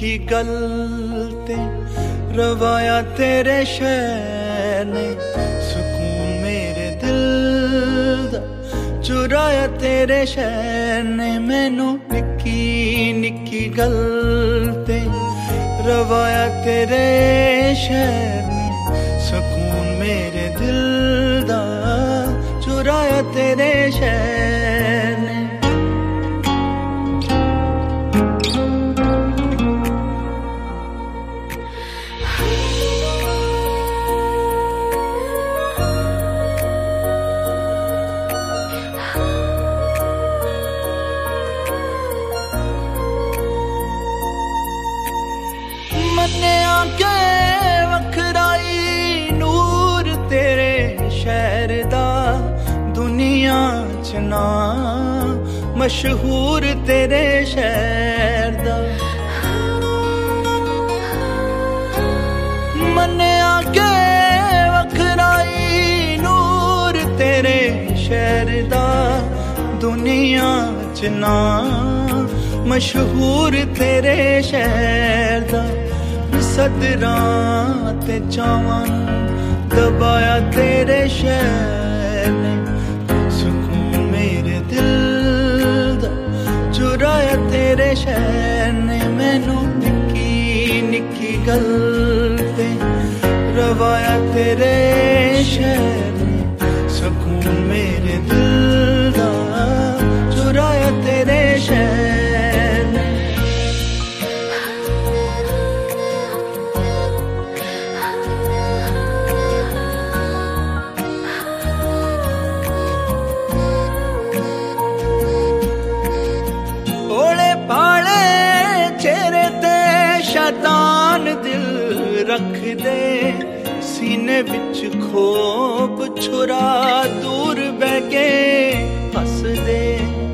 निक्की गल ते रवाया तेरे शहर ने सुकून मेरे दिल दा चुराया तेरे शहर ने मैनू निक्की निक्की गल ते रवाया तेरे शहर ने सुकून मेरे दिल दा चुराया तेरे शहर ने। मन्निया के वखराई नूर तेरे शहर दा दुनिया च ना मशहूर तेरे शहर दा। मन्निया के वखराई नूर तेरे शहर दा दुनिया च ना मशहूर तेरे शहर दा। सदरां ते चावां दबाया तेरे शहर ने सुकून मेरे दिल दा चुराया तेरे शहर ने मैनू निक्की निक्की गल ते रवाया तेरे शहर ने सुकून मेरे दिल दा चुराया तेरे शहर ने। शैतान दिल रख दे सीने बिच खोप छुरा दूर बह के हस दे।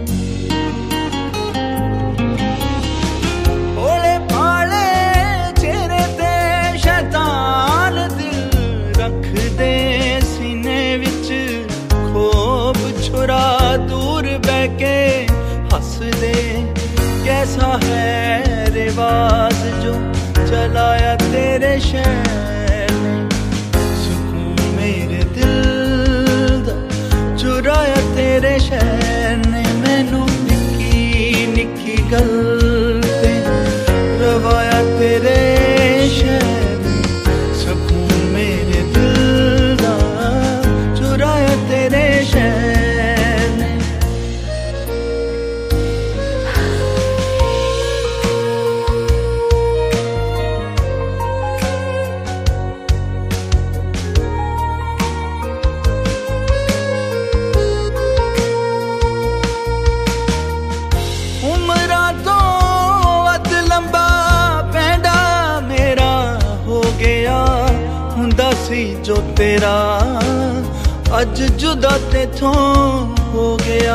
ओले पाले चेहरे ते शैतान दिल रख दे सीने बिच खोप छुरा दूर बह के हस दे। कैसा है रिवाज जो चलाया तेरे शहर ने सुकून मेरे दिल दा चुराया तेरे शहर ने मैनू निक्की निक्की गल ते रवाया तेरे शहर ने सुकून मेरे दिल दा चुराया तेरे शहर ने। जो तेरा अज जुदा तेथों हो गया।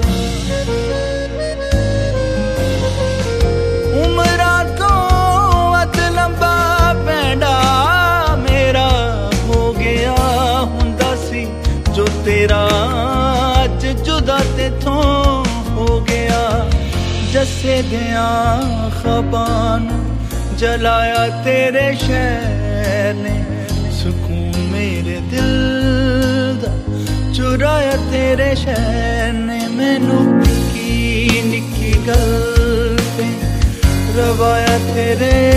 उमरा तो अद लंबा पैंडा मेरा हो गया हुंदा सी जो तेरा अज जुदा तेथों हो गया। जसे दिया ख्वाबां जलाया तेरे शहर ने सुकून मेरे दिल दा चुराया तेरे शहर ने मैनू निक्की निक्की गल ते रवाया तेरे